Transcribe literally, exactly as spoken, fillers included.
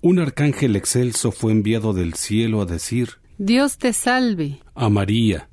Un arcángel excelso fue enviado del cielo a decir: Dios te salve. A María,